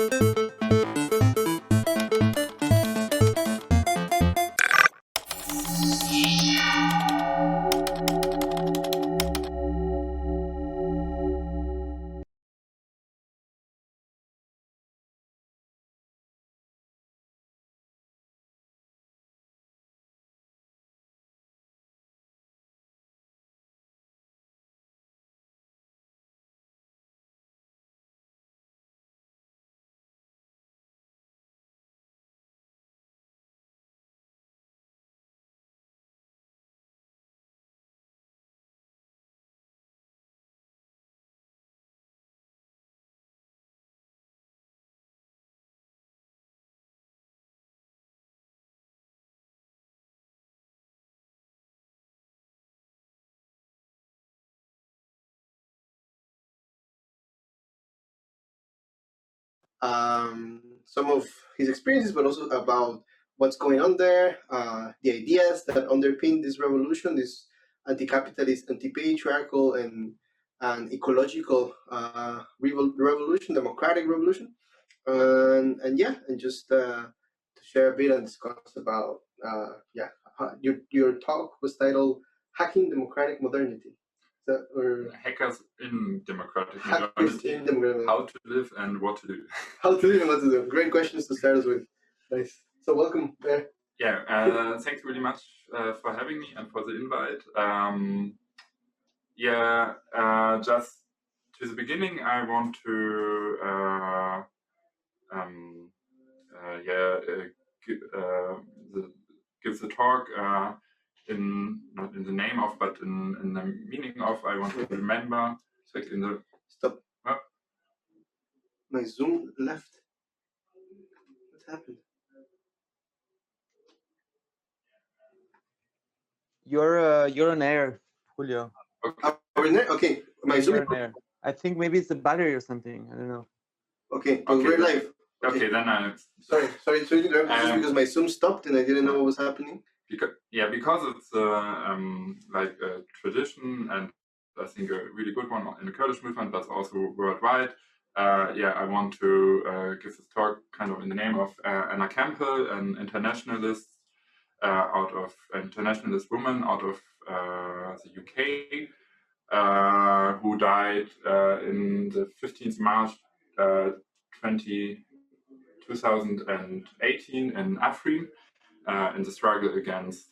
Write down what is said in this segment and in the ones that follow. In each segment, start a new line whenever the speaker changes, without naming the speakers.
Some of his experiences, but also about what's going on there, the ideas that underpin this revolution, this anti-capitalist, anti-patriarchal, and ecological revolution, democratic revolution, and yeah, and just to share a bit and discuss about your talk was titled "Hacking Democratic Modernity." Or
Hackers in Democratic
Hackers
Modernity,
in Democratic
how to live and what to do.
How to live and what to do. Great questions to start us with. Nice. So welcome there.
Yeah, thanks really much for having me and for the invite. Just to the beginning, I want to give the talk not in the name of, but in the meaning of. I want to remember. Like in the
stop. My Zoom left. What happened?
You're on air, Julio.
Okay.
Okay. My Zoom.
You're on air. I think maybe it's the battery or something. I don't know.
Okay. We're live.
Okay, then I.
Sorry to interrupt. Just because my Zoom stopped and I didn't know what was happening.
Because it's like a tradition, and I think a really good one in the Kurdish movement, but also worldwide. I want to give this talk kind of in the name of Anna Campbell, an internationalist woman out of the UK, who died in the 15th March 2018 in Afrin, in the struggle against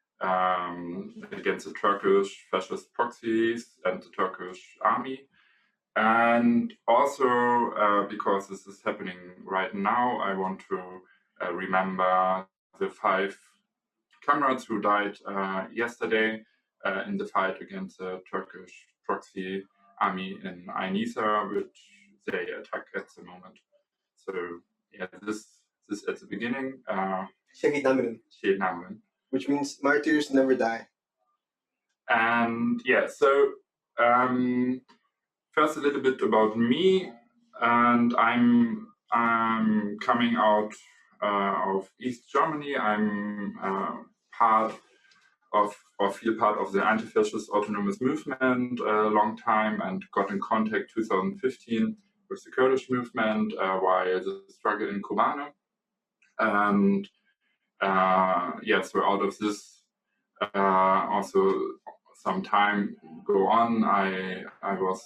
the Turkish fascist proxies and the Turkish army. And also, because this is happening right now, I want to remember the 5 comrades who died yesterday in the fight against the Turkish proxy army in Ain-Issa, which they attack at the moment. So yeah, this at the beginning.
Shahid Namrin. Which means martyrs never die.
And yeah, so first a little bit about me, and I'm coming out of East Germany. I'm feel part of the anti-fascist autonomous movement a long time, and got in contact 2015 with the Kurdish movement while the struggle in Kobane. And so out of this also some time go on, I was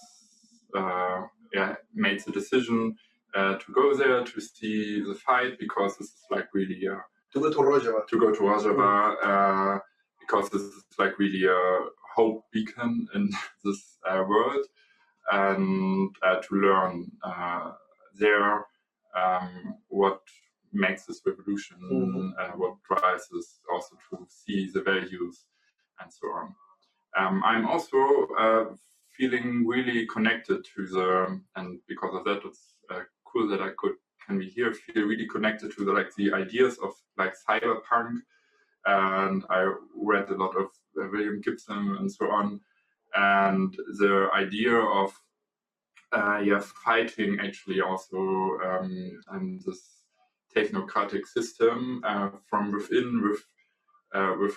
made the decision to go there to see the fight, because this is like really
to go to
Rojava, because this is like really a hope beacon in this world, and to learn there what makes this revolution, what drives us also to see the values and so on. I'm also feeling really connected to and because of that, it's cool that I can be here, feel really connected to the ideas of like cyberpunk, and I read a lot of William Gibson and so on, and the idea of fighting actually also and this technocratic system from within with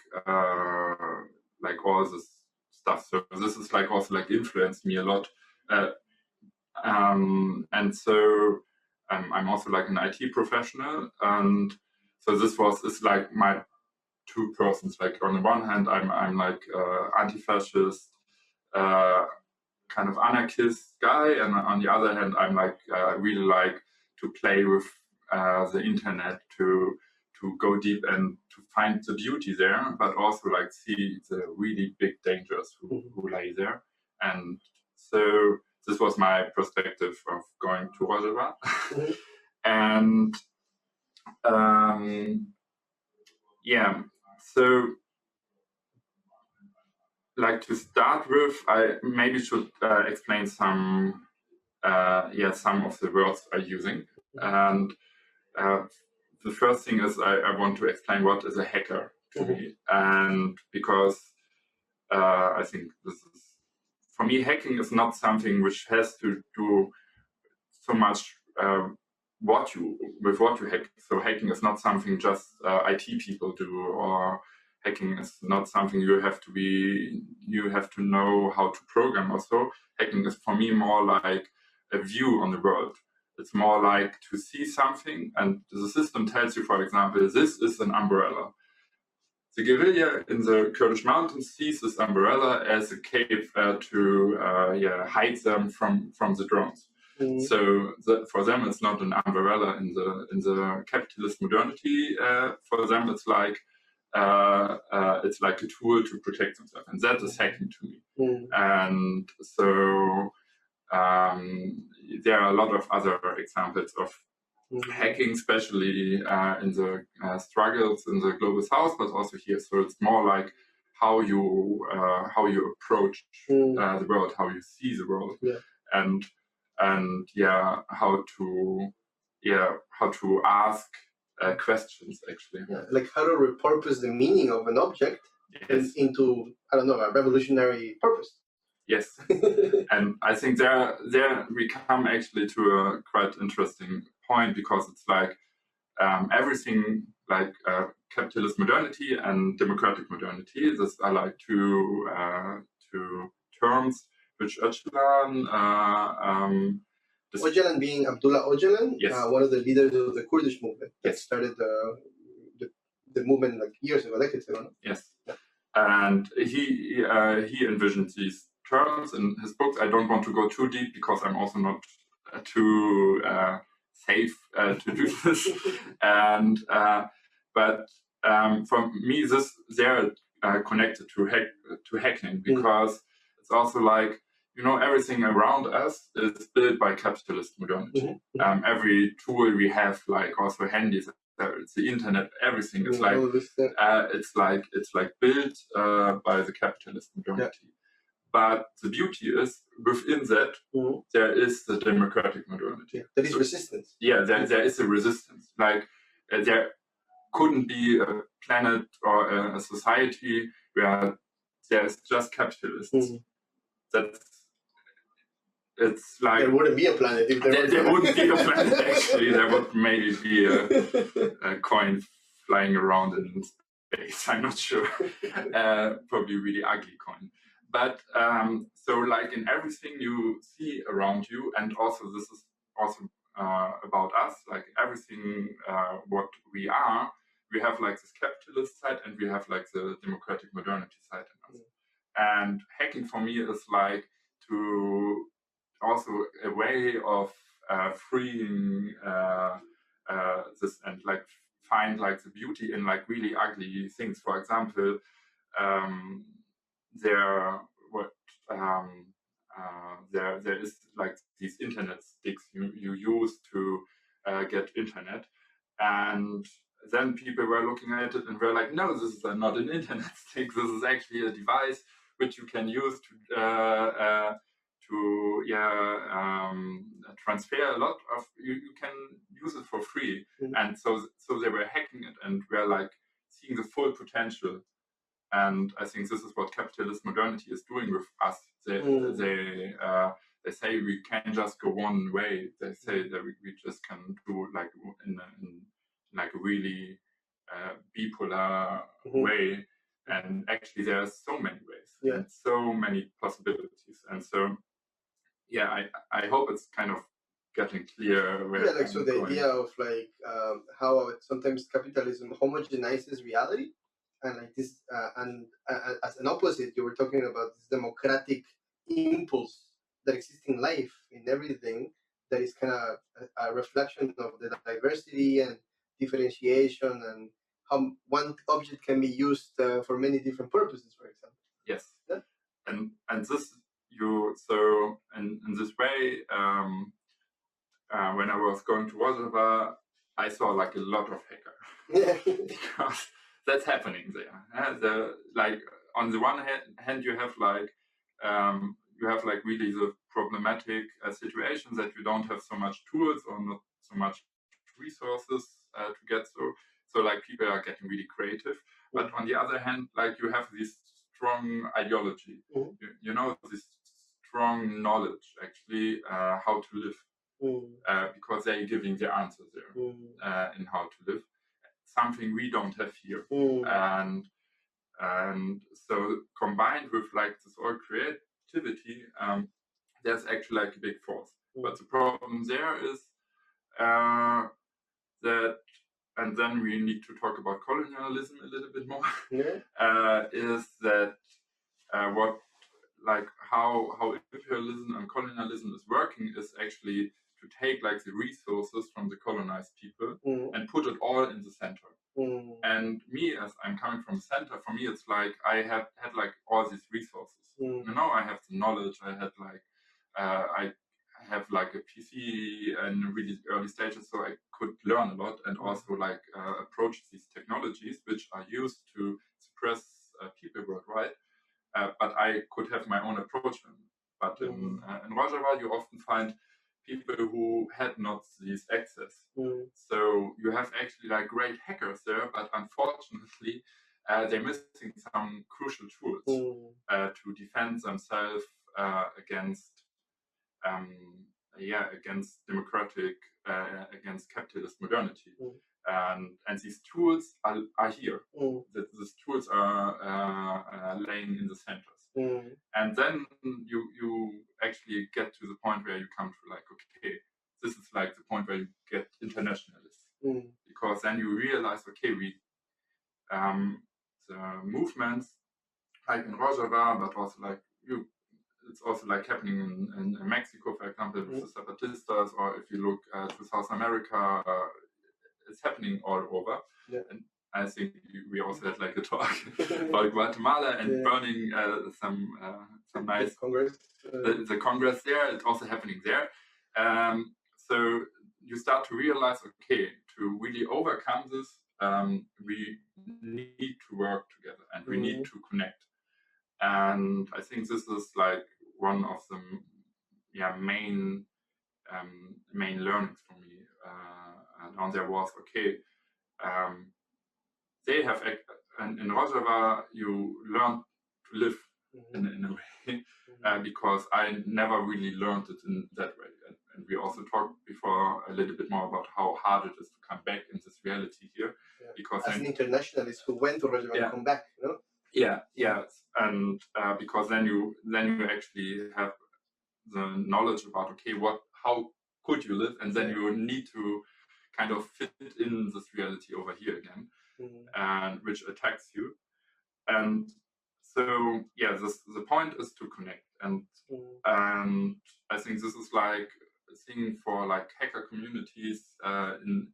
like all this stuff. So this is like also like influenced me a lot, and so I'm also like an IT professional, and so it's like my two persons. Like on the one hand, I'm like anti-fascist, kind of anarchist guy, and on the other hand, I'm like really like to play with the internet, to go deep and to find the beauty there, but also like see the really big dangers who lay there. And so this was my perspective of going to Rojava. And yeah, so like to start with, I maybe should explain some of the words I'm using. And the first thing is I want to explain what is a hacker to me, and because I think this is, for me, hacking is not something which has to do so much what you hack. So hacking is not something just IT people do, or hacking is not something you have to know how to program. Also, hacking is for me more like a view on the world. It's more like to see something, and the system tells you, for example, this is an umbrella. The guerrilla in the Kurdish mountains sees this umbrella as a cave to hide them from the drones. So for them, it's not an umbrella in the capitalist modernity. For them, it's like a tool to protect themselves, and that is hacking to me. And so there are a lot of other examples of hacking, especially in the struggles in the global south, but also here. So it's more like how you approach the world, how you see the world, and how to ask questions actually.
Like how to repurpose the meaning of an object into, I don't know, a revolutionary purpose.
Yes. And I think there we come actually to a quite interesting point, because it's like everything like capitalist modernity and democratic modernity. These are like two terms which Öcalan
Öcalan being Abdullah Öcalan, one of the leaders of the Kurdish movement that started the movement like years ago, decades ago.
Yes. And he envisioned these terms in his books. I don't want to go too deep because I'm also not too safe to do this. And but for me, they're connected to hacking, because it's also like, everything around us is built by capitalist modernity. Every tool we have, like also handies, it's the internet, everything is like it's like built by the capitalist modernity. But the beauty is within that there is the democratic modernity.
There is resistance.
Yeah, there is a resistance. Like there couldn't be a planet or a society where there's just capitalists. It's like
there wouldn't be a planet if
there wouldn't be a planet. Actually, there would maybe be a coin flying around in space. I'm not sure. Probably a really ugly coin. But so like in everything you see around you, and also this is also about us. Like everything what we are, we have like this capitalist side, and we have like the democratic modernity side in us. And hacking for me is like to also a way of freeing this, and like find like the beauty in like really ugly things. For example, there is like these internet sticks you use to get internet, and then people were looking at it and were like, no, this is not an internet stick. This is actually a device which you can use to transfer a lot of. You can use it for free, and so they were hacking it and were like seeing the full potential. And I think this is what capitalist modernity is doing with us. They say we can't just go one way. They say that we just can do like in like a really bipolar way. And actually, there are so many ways and so many possibilities. And so, I hope it's kind of getting clear where
Yeah, like so
I'm
the
going.
idea of like how sometimes capitalism homogenizes reality, and like this, as an opposite, you were talking about this democratic impulse that exists in life, in everything, that is kind of a reflection of the diversity and differentiation, and how one object can be used for many different purposes, for example.
Yes.
Yeah.
And this so in this way, when I was going to Rojava, I saw like a lot of hacker
Yeah.
because that's happening there. Like on the one hand, you have like really the problematic situations that you don't have so much tools or not so much resources to get through. So like people are getting really creative. But on the other hand, like you have this strong ideology, you know, this strong knowledge actually how to live. Because they're giving the answer there in how to live, something we don't have here. And so combined with like this all creativity, there's actually like a big force. But the problem there is that, and then we need to talk about colonialism a little bit more, is that what like how imperialism and colonialism is working is actually to take like the resources from the colonized people and put it all in the center. And me, as I'm coming from the center, for me it's like I had like all these resources. You know, I have the knowledge. I had like I have like a PC in really early stages, so I could learn a lot and also like approach these technologies which are used to suppress people worldwide. But I could have my own approach. But in Rojava, you often find people who had not this access. So you have actually like great hackers there, but unfortunately, they're missing some crucial tools to defend themselves against democratic, against capitalist modernity. And these tools are here. These tools are laying in the centers. And then you actually get to the point where you come to like, okay, this is like the point where you get internationalist. Because then you realize, okay, the movements like in Rojava, but also like it's also like happening in Mexico, for example, with the Zapatistas, or if you look to South America, it's happening all over. And I think we also had like a talk about Guatemala and burning some nice
Congress.
The Congress there. It's also happening there. So you start to realize, okay, to really overcome this, we need to work together and we need to connect. And I think this is like one of the main learnings for me. And there was, okay, they have, and in Rojava, you learn to live in a way, because I never really learned it in that way. And we also talked before a little bit more about how hard it is to come back in this reality here. Because
as an internationalist who went to Rojava and come back, you know?
Yeah, and because then you actually have the knowledge about, okay, how could you live, and then you need to kind of fit in this reality over here again, and which attacks you. And so the point is to connect, and I think this is like a thing for like hacker communities in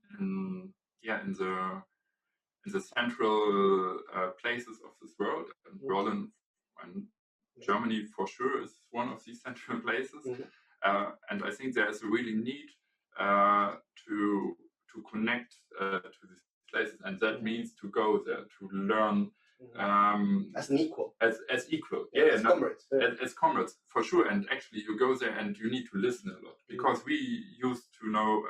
the central places of this world. And Berlin and Germany for sure is one of these central places. And I think there is a really need to connect to these places, and that means to go there to learn
as an equal,
as equal,
as comrades,
as comrades for sure. And actually, you go there and you need to listen a lot, because we used to know,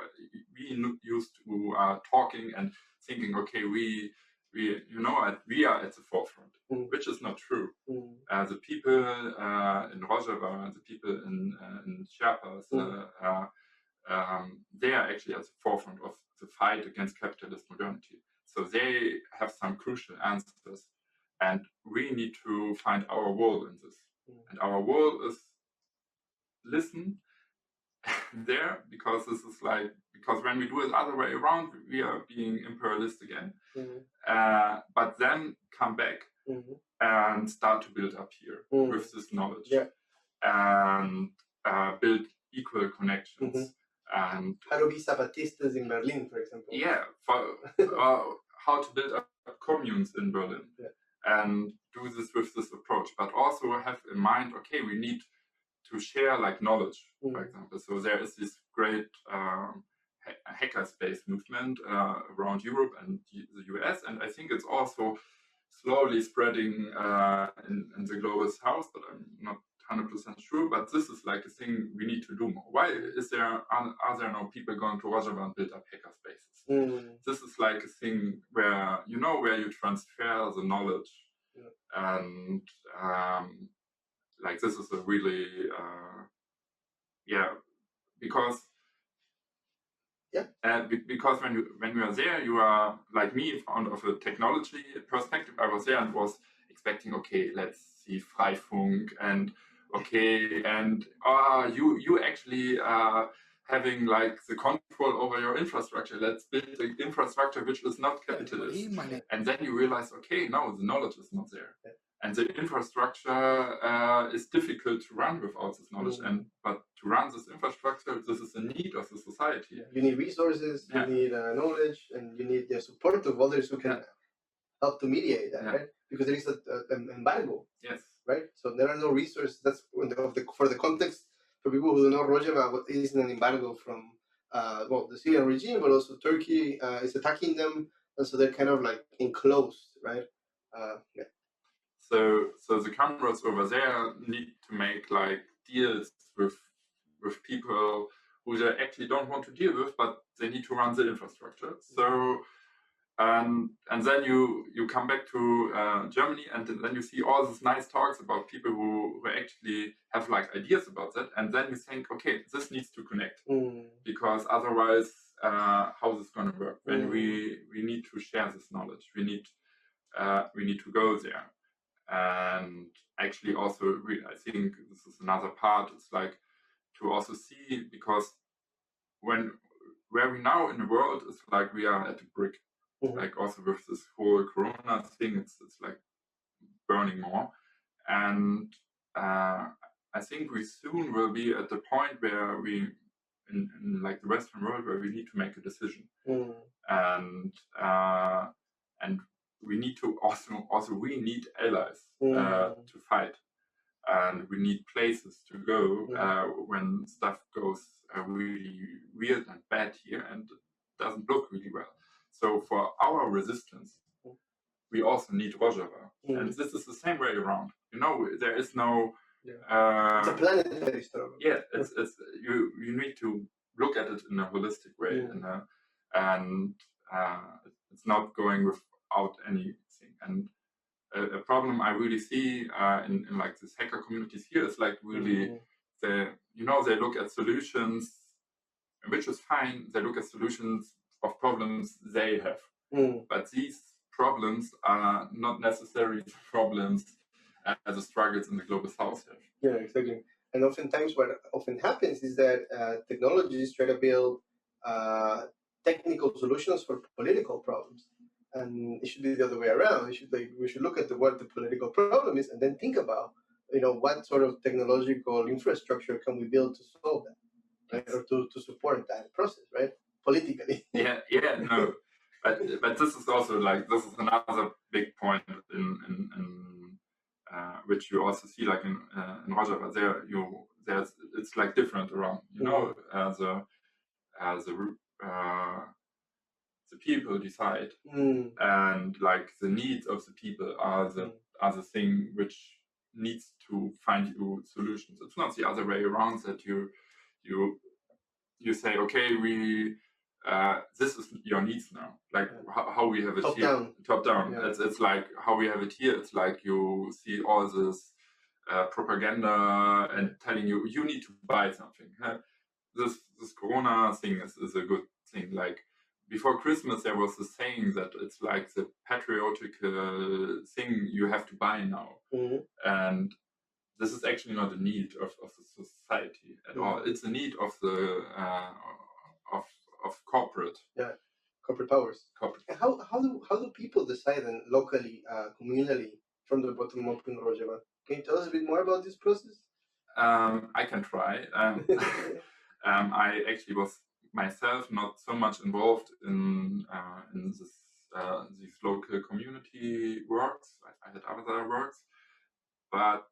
talking and thinking, okay, we are at the forefront, which is not true. The people in Rojava, the people in Chiapas, they are actually at the forefront of the fight against capitalist modernity. So they have some crucial answers, and we need to find our role in this. And our role is listen there, because this is like, because when we do it the other way around, we are being imperialist again. But then come back and start to build up here with this knowledge and build equal connections. And
how to be Zapatistas in Berlin, for example.
Yeah, for how to build up communes in Berlin and do this with this approach, but also have in mind, okay, we need to share like knowledge, for example. So there is this great hackerspace movement around Europe and the US, and I think it's also slowly spreading in the global south, but I'm not 100% sure. But this is like a thing we need to do more. Why are there no people going to Rojava and build up hackerspaces? This is like a thing where where you transfer the knowledge, and like this is a really because because when you are there, you are like me out of a technology perspective. I was there and was expecting, okay, let's see Freifunk and you actually having like the control over your infrastructure. Let's build the infrastructure which is not capitalist. And then you realize, okay, no, the knowledge is not there. And the infrastructure is difficult to run without this knowledge. But to run this infrastructure, this is a need of the society.
You need resources, you need knowledge, and you need the support of others who can help to mediate that, right? Because there is an embargo.
Yes.
Right? So there are no resources. That's for the context, for people who don't know, Rojava is an embargo from the Syrian regime, but also Turkey is attacking them, and so they're kind of like enclosed, right?
So the comrades over there need to make like deals with people who they actually don't want to deal with, but they need to run the infrastructure. So and then you come back to Germany, and then you see all these nice talks about people who actually have like ideas about that, and then you think, okay, this needs to connect, because otherwise how is this going to work? When we need to share this knowledge, we need to go there. And actually also I think this is another part, it's like to also see, because where we now in the world is like we are at a brick, like also with this whole Corona thing, it's like burning more, and I think we soon will be at the point where we in like the Western world, where we need to make a decision, and we need to also we need allies to fight, and we need places to go when stuff goes really weird and bad here and it doesn't look really well. So for our resistance, we also need Rojava, and this is the same way around. There is no.
It's a planetary struggle.
Yeah, it's you need to look at it in a holistic way, and it's not going without anything. And a problem I really see in like these hacker communities here is like really they look at solutions, which is fine. They look at solutions of problems they have, but these problems are not necessarily problems as the struggles in the global south have.
Yeah, exactly. And oftentimes what often happens is that technologies try to build technical solutions for political problems. And it should be the other way around. We should look at what the political problem is and then think about, what sort of technological infrastructure can we build to solve that, right? Or to support that process, right? Politically.
No. But this is also like, this is another big point in which you also see like in Rojava. There's it's like different around, the people decide, and like the needs of the people are the thing which needs to find you solutions. It's not the other way around, that you say, okay, this is your needs now. Like how we have it here, top down. Yeah. It's like how we have it here. It's like you see all this propaganda and telling you need to buy something. This Corona thing is a good thing. Like before Christmas, there was a saying that it's like the patriotic thing you have to buy now, and this is actually not a need of the society at all. It's a need of the of corporate.
Yeah, corporate powers.
Corporate.
And how do people decide then locally, communally, from the bottom up in Rojava? Can you tell us a bit more about this process?
I can try. I actually was myself not so much involved in these local community works. I had other works, but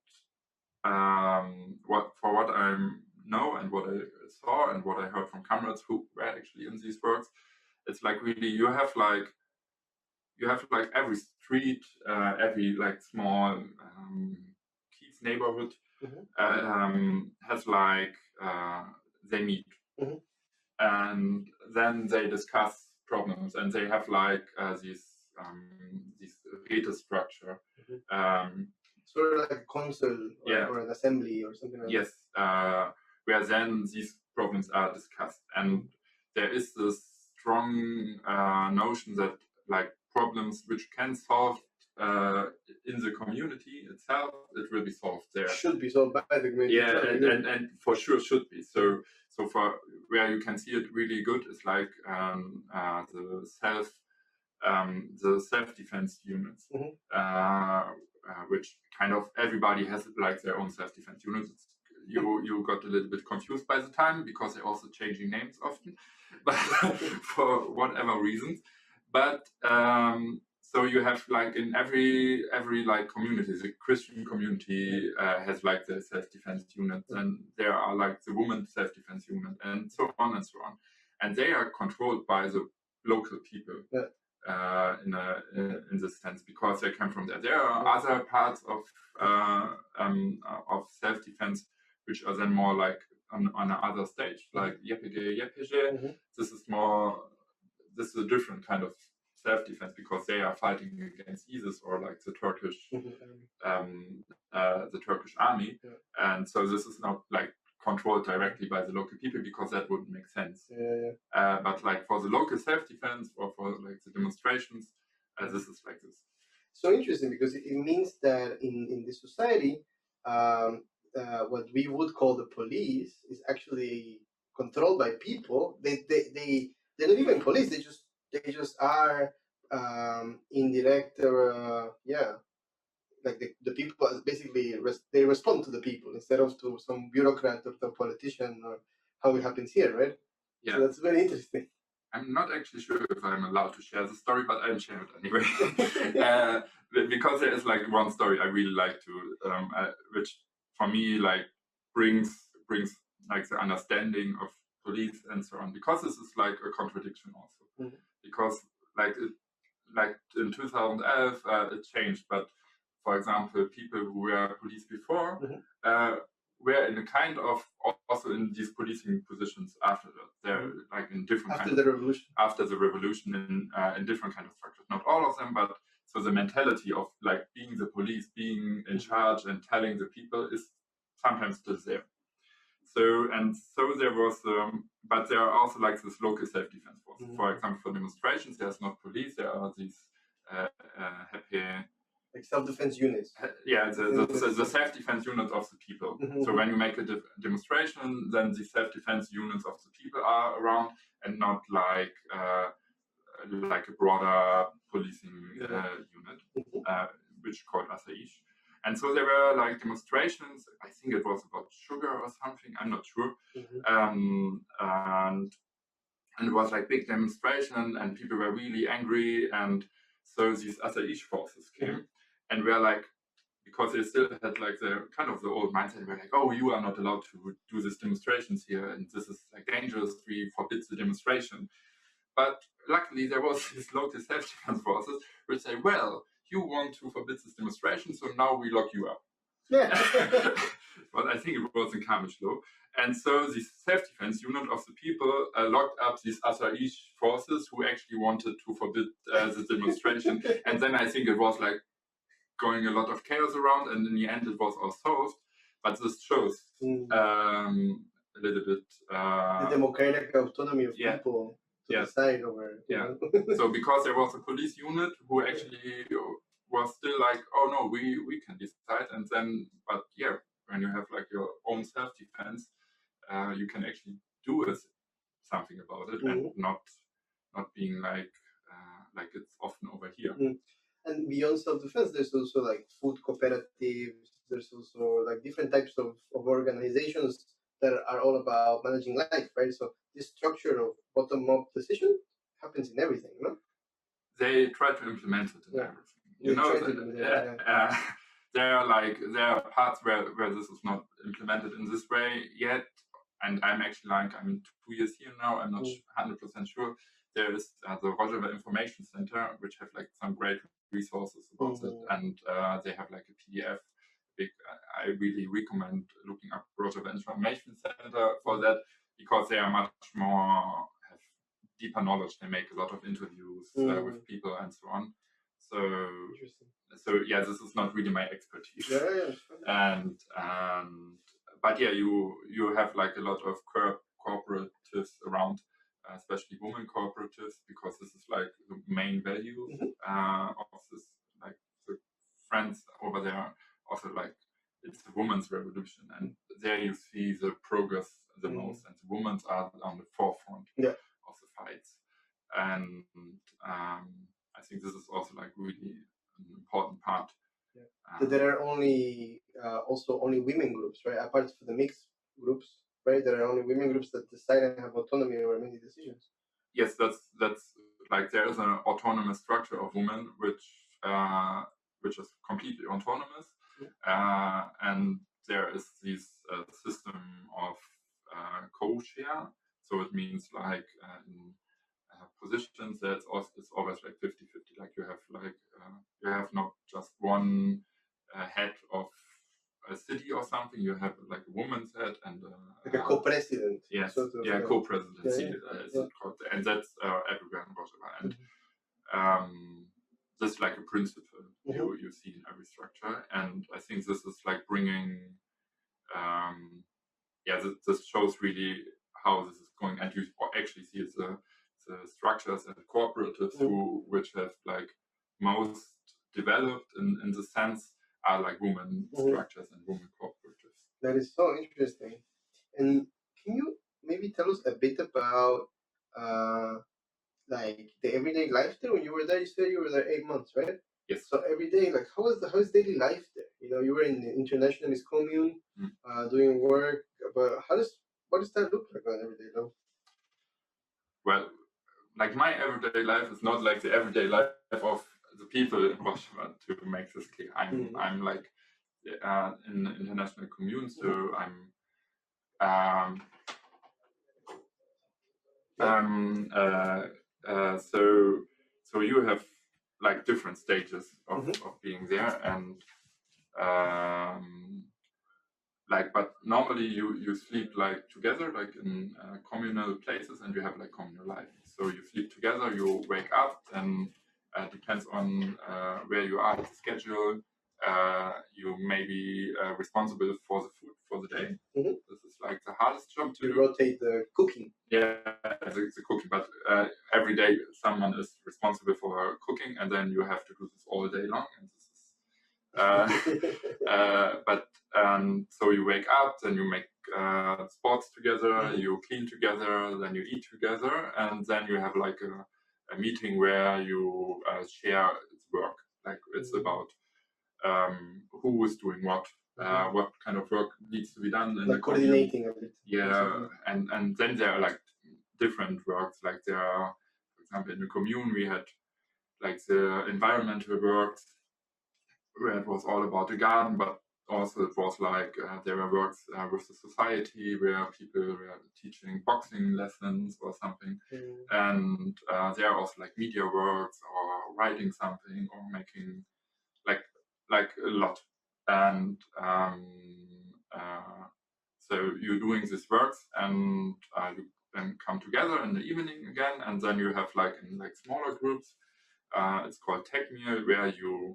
what I know and what I saw and what I heard from comrades who were actually in these works, it's like really you have like every street, every like small Kiez neighborhood has like they meet and then they discuss problems and they have like these Räte structure.
Sort of like a council or an assembly or something like that.
Yes, where then these problems are discussed, and there is this strong notion that like problems which can solve in the community itself, it will be solved there.
Should be solved by the community.
Yeah, and for sure should be. So for where you can see it really good is like the self-defense units, which kind of everybody has like their own self-defense units. You got a little bit confused by the time because they're also changing names often, but for whatever reasons. But so you have like in every like community, the Christian community has like their self-defense unit, and there are like the women's self-defense unit, and so on and so on, and they are controlled by the local people.
Yeah.
In this sense, because they come from there. There are other parts of self-defense which are then more like on another stage, like YPG. This is a different kind of self-defense because they are fighting against ISIS or like the Turkish army, and so this is not like controlled directly by the local people because that wouldn't make sense. But like for the local self-defense or for like the demonstrations, this is like this.
So interesting because it means that in this society, what we would call the police is actually controlled by people. They're not even police. They just are indirect like the people basically they respond to the people instead of to some bureaucrat or some politician or how it happens here, right?
Yeah,
so that's very interesting.
I'm not actually sure if I'm allowed to share the story, but I'll share it anyway. Because there is like one story I really like to, which for me like brings like the understanding of police and so on. Because this is like a contradiction also. Because like in 2011 it changed, but for example, people who were police before were in a kind of also in these policing positions after that. They're like in different
after the revolution.
After the revolution in different kind of structures. Not all of them, but so the mentality of like being the police, being in charge and telling the people is sometimes still there. So there was, but there are also like this local self-defense forces. For example, for demonstrations, there's not police. There are these happy.
Like self-defense units.
Yeah, the self-defense units of the people. So when you make a demonstration, then the self-defense units of the people are around, and not like a broader policing unit, which called Asaish. And so there were like demonstrations. I think it was about sugar or something. I'm not sure. And it was like big demonstration, and people were really angry, and so these Asaish forces came. And we're like, because they still had like the kind of the old mindset, we're like, oh, you are not allowed to do these demonstrations here, and this is like dangerous. We forbid the demonstration. But luckily, there was these local self-defense forces which say, well, you want to forbid this demonstration, so now we lock you up.
Yeah.
But I think it was in Kamishlo. And so the self-defense unit of the people locked up these Asaish forces who actually wanted to forbid the demonstration. And then I think it was like going a lot of chaos around, and in the end it was all solved. But this shows a little bit
the democratic autonomy of people to decide over.
So because there was a police unit who actually was still like, oh no, we can decide, and then but when you have like your own self-defense, you can actually do something about it, and not being like it's often over here.
And beyond self-defense, there's also like food cooperatives. There's also like different types of organizations that are all about managing life, right? So this structure of bottom-up decision happens in everything, no?
They try to implement it in everything. There are parts where this is not implemented in this way yet, and I'm actually like, I'm 2 years here now. I'm not 100% sure. There is the Rojava Information Center, which have like some great resources about it, and they have like a PDF. I really recommend looking up Rojava Information Center for that, because they are much more have deeper knowledge. They make a lot of interviews with people and so on. So yeah, this is not really my expertise. And but yeah, you have like a lot of cooperatives around, especially women cooperatives, because this is like the main value of this. Like the friends over there also like, it's a women's revolution, and there you see the progress the most, and the women are on the forefront of the fights. And I think this is also like really an important part.
So there are only also only women groups, right? Apart from the mixed groups, right? There are only women groups that decide and have autonomy over many decisions.
Yes, that's like, there is an autonomous structure of women which is completely autonomous, and there is this system of co-share. So it means like in positions it's always like 50-50. Like you have not just one head of a city or something. You have like a woman's head and
like a co-president.
Yes, co-presidency is it called, and that's everywhere in Rojava. And this is like a principle you see in every structure, and I think this is like bringing this shows really how this is going, and you actually see the structures and cooperatives which have like most developed in the sense are like women structures and women cooperatives.
That is so interesting. And can you maybe tell us a bit about like the everyday life there? When you were there, you said you were there 8 months, right?
Yes.
So every day, like how is daily life there? You know, you were in the internationalist commune, doing work, but what does that look like on everyday life?
Well, like my everyday life is not like the everyday life of the people in Rojava, to make this clear. I'm like in the international commune, so so you have like different stages of being there, and but normally you sleep like together, like in communal places, and you have like communal life. So you sleep together, you wake up, and depends on where you are, the schedule. You may be responsible for the food for the day. This is like the hardest job to do.
You rotate the cooking.
Yeah, the cooking, but every day someone is responsible for cooking, and then you have to do this all day long. And this is, so you wake up, then you make sports together, you clean together, then you eat together, and then you have like a meeting where you share work. Like it's about who is doing what kind of work needs to be done, and
like coordinating a bit.
Yeah, and then there are like different works. Like there are, for example, in the commune we had like the environmental works, where it was all about the garden, but also it was like there were works with the society where people were teaching boxing lessons or something, and there are also like media works or writing something or making like a lot, and so you're doing these works, and you then come together in the evening again, and then you have like in like smaller groups. It's called tech meal, where you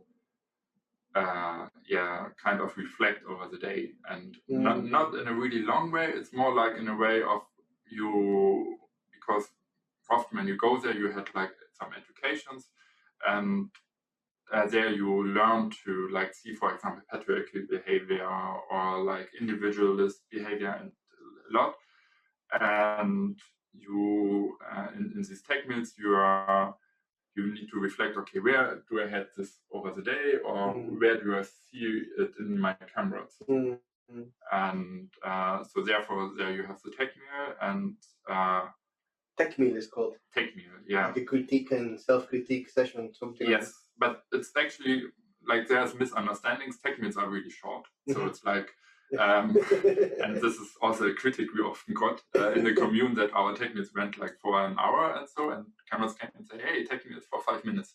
kind of reflect over the day, and not in a really long way. It's more like in a way of you, because often when you go there you had like some educations, and there you learn to like see, for example, patriarchal behavior or like individualist behavior and a lot. And you in these tech meals you need to reflect, okay, where do I had this over the day, or where do I see it in my cameras? And so therefore there you have the tech meal, and
tech meal is called.
Tech meal, yeah.
Like a critique and self-critique session, something.
Yes, but it's actually like there's misunderstandings. Tech meals are really short, so it's like, and this is also a critic we often got in the commune, that our tech meals went like for an hour and so, and cameras came and say, hey, tech meals for 5 minutes.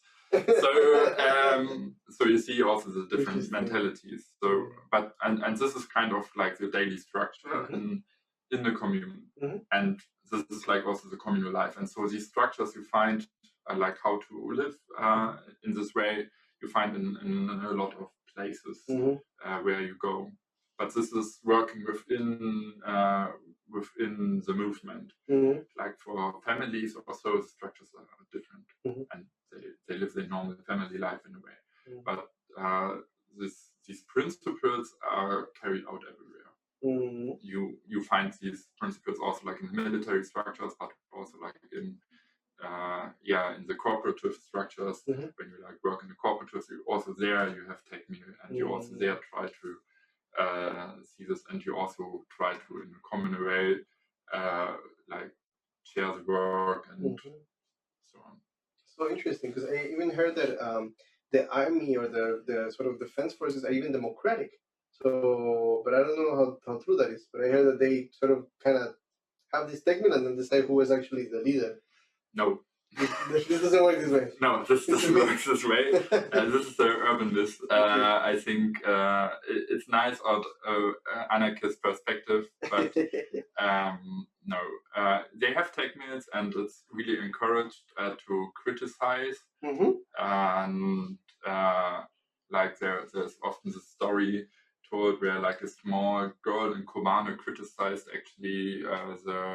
So you see also the different mentalities. So, but and this is kind of like the daily structure in the commune, and this is like also the communal life. And so these structures you find like how to live in this way, you find in a lot of places where you go. But this is working within the movement. Like for families or so, the structures are different, and they live their normal family life in a way. But these principles are carried out everywhere. You find these principles also like in military structures, but also like in the cooperative structures. When you like work in the cooperatives, you also there you have tech meal, and you also there try to see this, and you also try to in a common way like share the work and so on.
So interesting, because I even heard that the army or the sort of defense forces are even democratic. So, but I don't know how true that is. But I heard that they sort of kind of have this tech meal and then decide who is actually the leader.
No.
This doesn't work this way.
No, this doesn't work this way. This is the urban myth. I think it's nice out of anarchist perspective, but no. They have tech meals, and it's really encouraged to criticize. And like there's often the story told where like a small girl in Kobane criticized actually the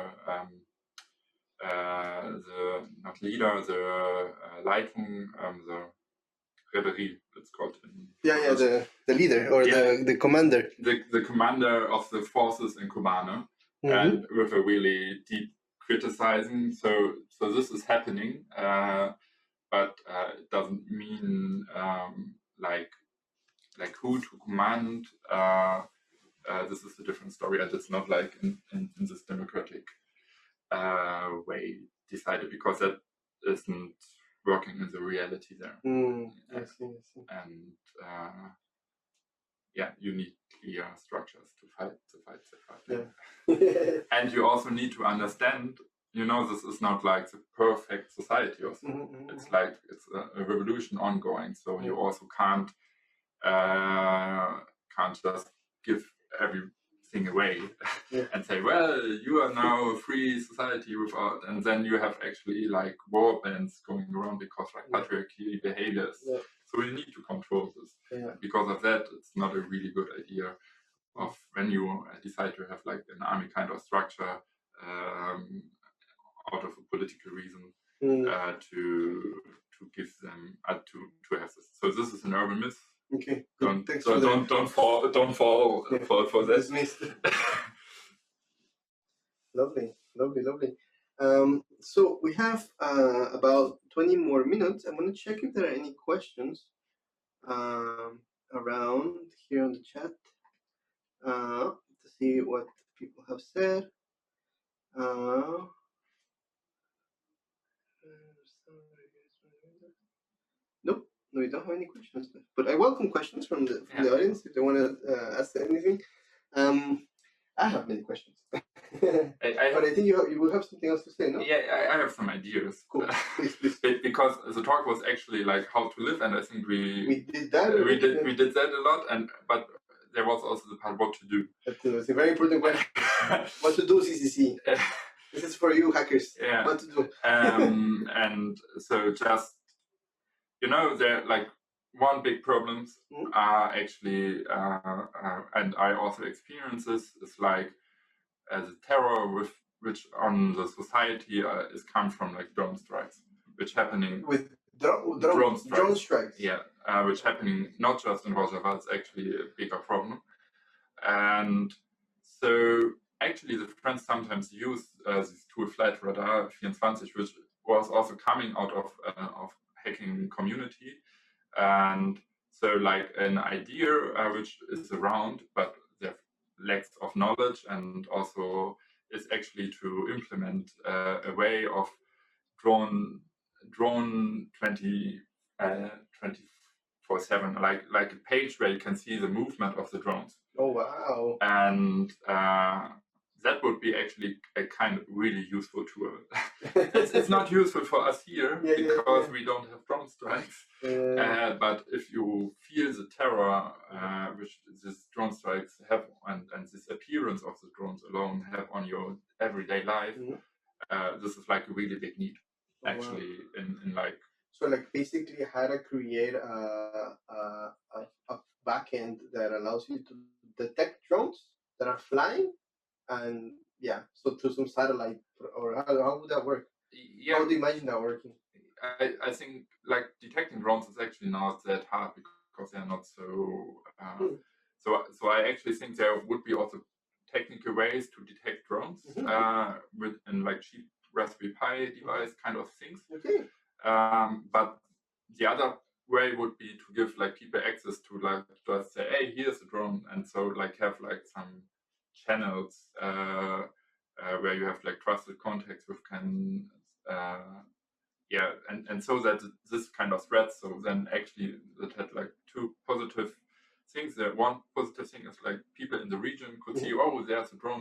not leader, the Leitung, the Reederie, it's called.
The leader or the commander.
The commander of the forces in Kobane, and with a really deep criticizing. So this is happening, but it doesn't mean like who to command. This is a different story, and it's not like in this democratic way decided, because that isn't working in the reality there.
I see.
And you need clear structures to fight.
Yeah.
And you also need to understand, this is not like the perfect society or so. It's like it's a revolution ongoing, so you also can't just give everything away and say, well, you are now a free society without, and then you have actually like war bands going around because like patriarchal behaviors. So you need to control this. Because of that, it's not a really good idea of when you decide to have like an army kind of structure out of a political reason to give them to have this. So this is an urban myth.
Okay.
Don't fall for that.
Lovely. So we have about 20 more minutes. I'm going to check if there are any questions around here on the chat to see what people have said. Nope, no, we don't have any questions. But I welcome questions from the audience if they want to ask anything. I have many questions, but I think you will have something else to say, no?
Yeah, I have some ideas.
Cool. Please.
Because the talk was actually like how to live, and I think we
did that.
We did that a lot, but there was also the part what to do.
It's a very important question. What to do, CCC? This is for you, hackers.
Yeah.
What to do?
And so just there like one big problems are actually, and I also experience this, is like the terror which on the society is come from like drone strikes, which happening
with drone strikes.
Yeah, which happening not just in Rojava, it's actually a bigger problem. And so actually the friends sometimes use this tool Flight Radar 24, which was also coming out of hacking community. And so like an idea which is around, but there lacks of knowledge, and also is actually to implement a way of drone 24/7, like a page where you can see the movement of the drones.
Oh wow!
And that would be actually a kind of really useful tool. It's not useful for us here because we don't have drone strikes. But if you feel the terror which these drone strikes have, and this appearance of the drones alone have on your everyday life, this is like a really big need, actually. In like,
so like basically how to create a backend that allows you to detect drones that are flying, and so through some satellite, or how would that work? How would you imagine that working?
I think like detecting drones is actually not that hard because they're not so. So I actually think there would be also technical ways to detect drones in like cheap Raspberry Pi device kind of things.
Okay.
But the other way would be to give like people access to like just say, hey, here's a drone, and so like have like some channels where you have like trusted contacts with can and so that this kind of spreads. So then actually that had like two positive things. That one positive thing is like people in the region could see, oh, there's a drone.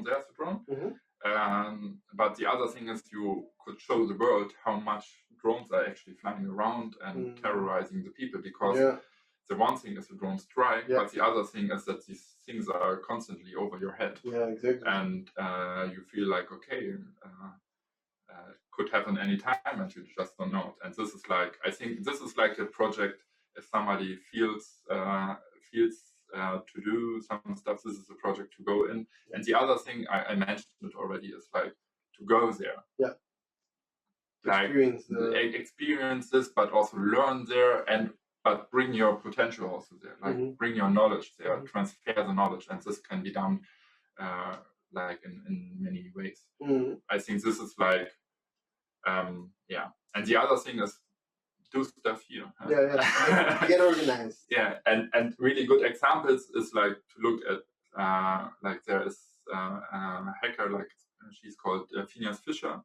But the other thing is you could show the world how much drones are actually flying around and terrorizing the people, because the one thing is a drone strike, but the other thing is that these things are constantly over your head.
Yeah, exactly.
And you feel like, okay, could happen anytime, and you just don't know it. And this is like, I think this is like a project. If somebody feels to do some stuff, this is a project to go in. And the other thing I mentioned it already is like to go there.
Yeah.
Like experience this, but also learn there, but bring your potential also there. Like bring your knowledge there, transfer the knowledge, and this can be done like in many ways. I think this is like and the other thing is do stuff here.
Get organized.
And really good examples is like to look at like there is a hacker, like she's called Phineas Fisher.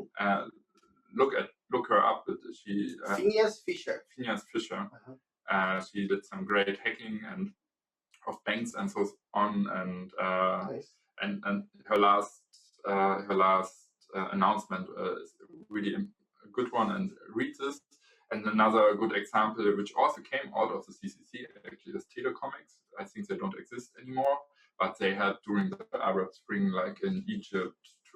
Look her up. She
Phineas Fisher.
She did some great hacking and of banks and so on, and
nice.
and her last announcement is really a good one, and read this. And another good example, which also came out of the CCC, actually, is Telecomics. I think they don't exist anymore, but they had during the Arab Spring, like in Egypt,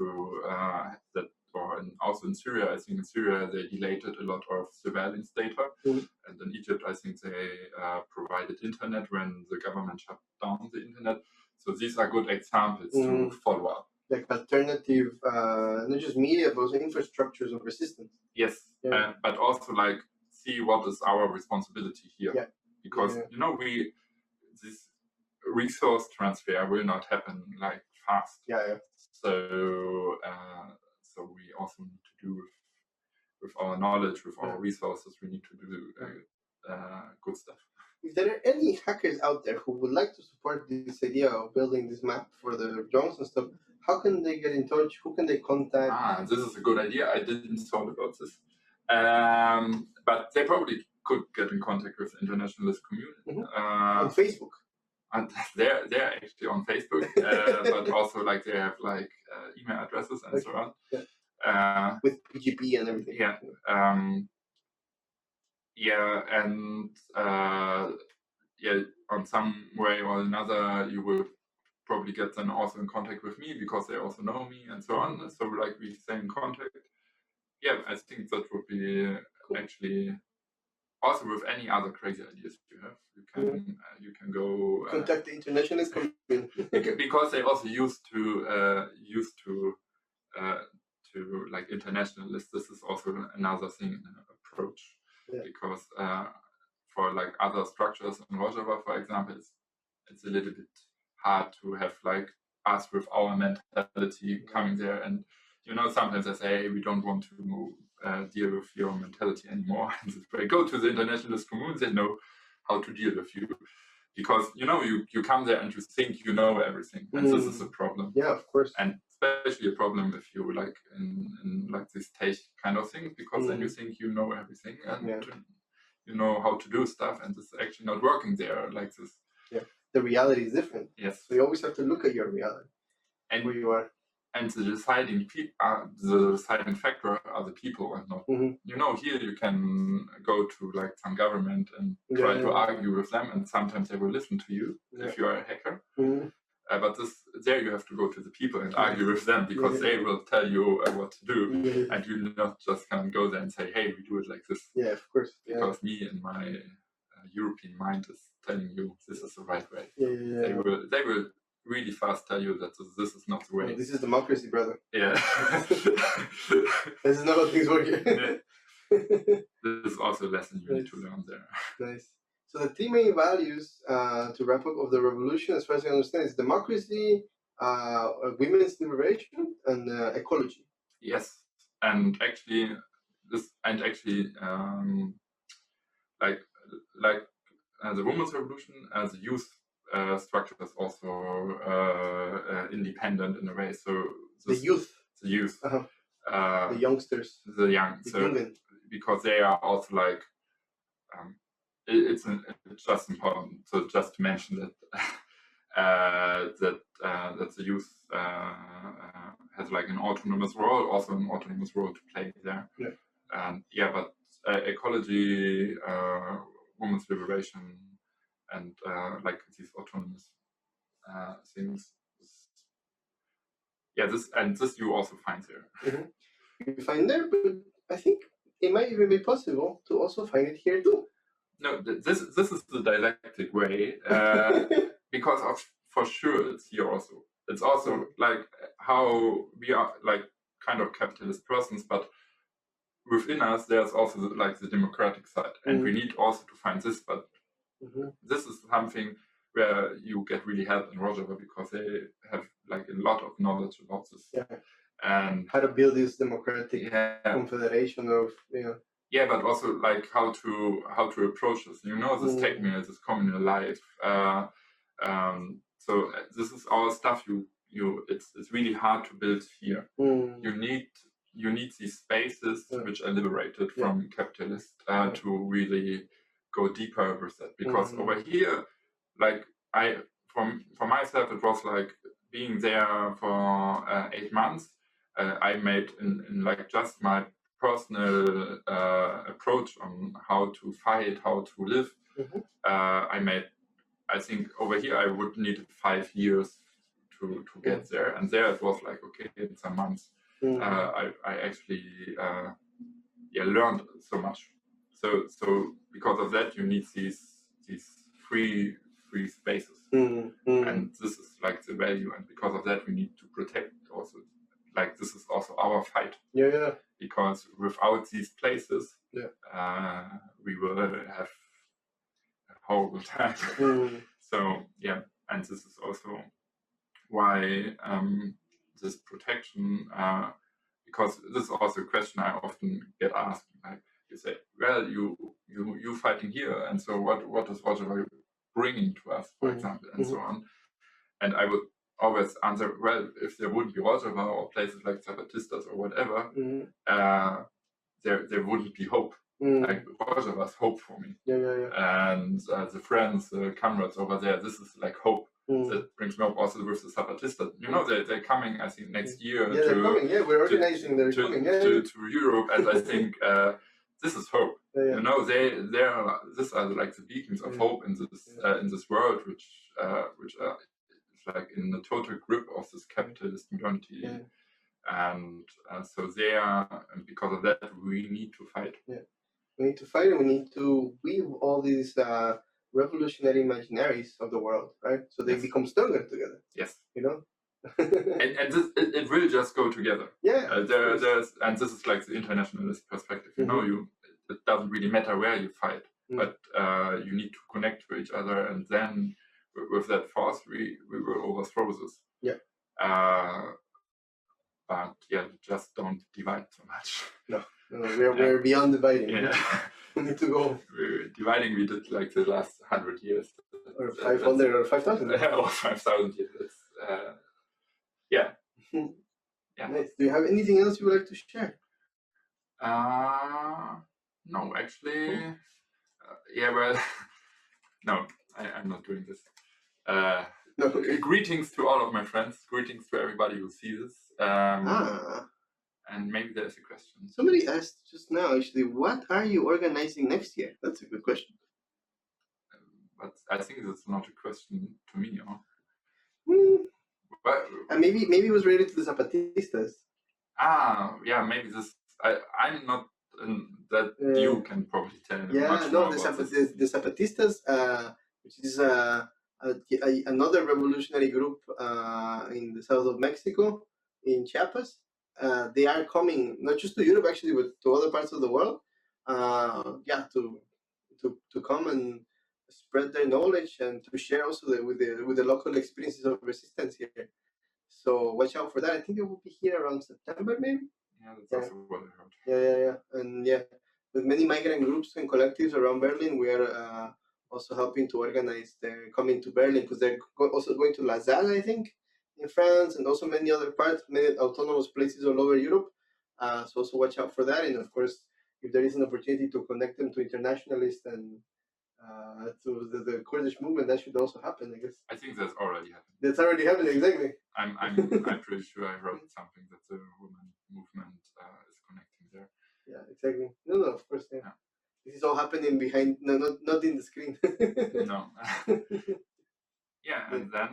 also in Syria. I think in Syria they deleted a lot of surveillance data, and in Egypt I think they provided internet when the government shut down the internet. So these are good examples to follow up.
Like alternative, not just media, but also infrastructures of resistance.
Yes, but also like see what is our responsibility here, because this resource transfer will not happen like fast. So so we also need to do with our knowledge, with our resources, we need to do good stuff.
If there are any hackers out there who would like to support this idea of building this map for the drones and stuff, how can they get in touch? Who can they contact?
This is a good idea. I didn't thought about this. But they probably could get in contact with the internationalist community.
On Facebook.
And they're actually on Facebook, but also like they have like email addresses and so on.
With PGP and everything.
On some way or another, you will probably get them also in contact with me because they also know me and so on. So like we stay in contact. I think that would be actually also with any other crazy ideas you have. You can go
contact the internationalist community
because they also used to like internationalists. This is also another thing in an approach because for like other structures in Rojava, for example, it's a little bit hard to have like us with our mentality coming there. And sometimes I say, hey, we don't want to deal with your mentality anymore. And they go to the internationalist community, they know how to deal with you. Because you come there and you think you know everything, and this is a problem.
Yeah, of course.
And especially a problem if you like in like this Tech kind of things, because then you think you know everything and you know how to do stuff, and it's actually not working there like this.
Yeah, the reality is different.
Yes.
So you always have to look at your reality and where you are.
And the deciding factor are the people, and not. Here you can go to like some government and try to argue with them, and sometimes they will listen to you if you are a hacker. But there you have to go to the people and argue with them, because they will tell you what to do, and you not just can go there and say, hey, we do it like this.
Yeah, of course.
Because me and my European mind is telling you this is the right way. They will really fast tell you that this is not the way.
Well, this is democracy, brother.
Yeah.
This is not how things work here.
This is also a lesson you need to learn there.
Nice. So the three main values to wrap up of the revolution, as far as I understand, is democracy, women's liberation, and ecology.
Yes, and actually, the women's revolution, the youth structure is also independent in a way. So
the youth,
the
youngsters,
because they are also like. It's just important to just mention that that the youth has like an autonomous role, also an autonomous role to play there. But ecology, women's liberation, and like these autonomous things. This you also find there.
You find there, but I think it might even be possible to also find it here too.
No, this is the dialectic way, because for sure it's here also. It's also like how we are like kind of capitalist persons, but within us there's also like the democratic side, and we need also to find this. But this is something where you get really help in Rojava, because they have like a lot of knowledge about this. And
how to build this democratic confederation of
Yeah, but also like how to approach this. This technical, this communal life. So this is all stuff it's really hard to build here. You need these spaces which are liberated from capitalists to really go deeper with that. Because over here, like for myself, it was like being there for 8 months. I made in like just my personal approach on how to fight, how to live. I think over here I would need 5 years to get there, and there it was like, okay, in some months I actually learned so much. So because of that you need these free spaces, and this is like the value, and because of that we need to protect also. Like this is also our fight. Because without these places, we will have a horrible time. So and this is also why this protection. Because this is also a question I often get asked. Like you say, well, you fighting here, and so what is Rojava bringing to us, for example, and so on. And I would always answer, well, if there wouldn't be Rojava or places like Zapatistas or whatever, there wouldn't be hope. Like Rojava was hope for me. And the friends, the comrades over there, this is like hope. That brings me up also with the Zapatistas. They're coming, I think, next year.
They're coming. We're organizing. They're coming.
To Europe, and I think this is hope. They are. These are like the beacons of hope in this world, which are like in the total grip of this capitalist modernity, and so they are, and because of that we need to fight.
We need to fight, and we need to weave all these revolutionary imaginaries of the world, right? So they become stronger together.
Yes.
And
this, it will just go together. There's and this is like the internationalist perspective. It doesn't really matter where you fight.
Mm.
but you need to connect to each other, and then with that force, we will overthrow this.
Yeah.
But yeah, just don't divide so much.
No, we're beyond dividing.
Yeah.
We need to go.
Dividing we did like the last 100 years.
Or 500 or 5,000.
Or 5,000 years. Yeah. Yeah.
Nice. Do you have anything else you would like to share?
No, actually, yeah, well, no, I'm not doing this.
No. Okay.
Greetings to all of my friends. Greetings to everybody who sees this. And maybe there's a question.
Somebody asked just now, actually, what are you organizing next year? That's a good question.
But I think that's not a question to me, or?
But, maybe it was related to the Zapatistas.
Yeah, maybe this. I'm not that you can probably tell me.
Yeah, no, the Zapatistas, which is another revolutionary group in the south of Mexico, in Chiapas. They are coming not just to Europe actually, but to other parts of the world. To come and spread their knowledge and to share also with the local experiences of resistance here. So watch out for that. I think it will be here around September, maybe.
Yeah, that's also what I heard.
Yeah, and with many migrant groups and collectives around Berlin, we are also helping to organize their coming to Berlin, because they're also going to La Salle, I think, in France, and also many other parts, many autonomous places all over Europe. So also watch out for that, and of course, if there is an opportunity to connect them to internationalists and to the Kurdish movement, that should also happen, I guess.
I think that's already happened.
That's already happened, exactly.
I'm pretty sure I wrote something that the women movement is connecting there.
Yeah, exactly. No, of course, yeah. This is all happening behind, not in the screen.
No. Yeah, and then,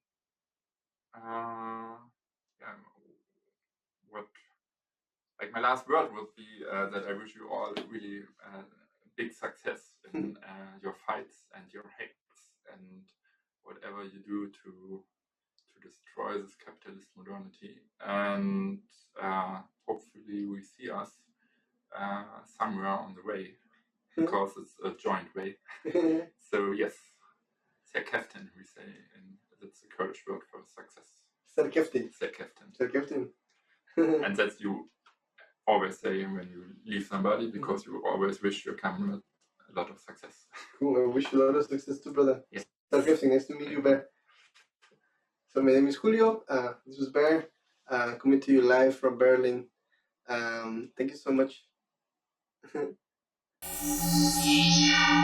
like my last word would be that I wish you all really big success in your fights and your hacks and whatever you do to destroy this capitalist modernity. And hopefully we see us somewhere on the way, because it's a joint way. So yes, Serkeftin, we say, and that's a Kurdish word for success. Serkeftin. And that's you always say when you leave somebody, because you always wish your comrade a lot of success.
Cool, I wish you a lot of success too, brother.
Yes.
Serkeftin, nice to meet you, Bear. So my name is Julio, this was Bear, coming to you live from Berlin. Thank you so much.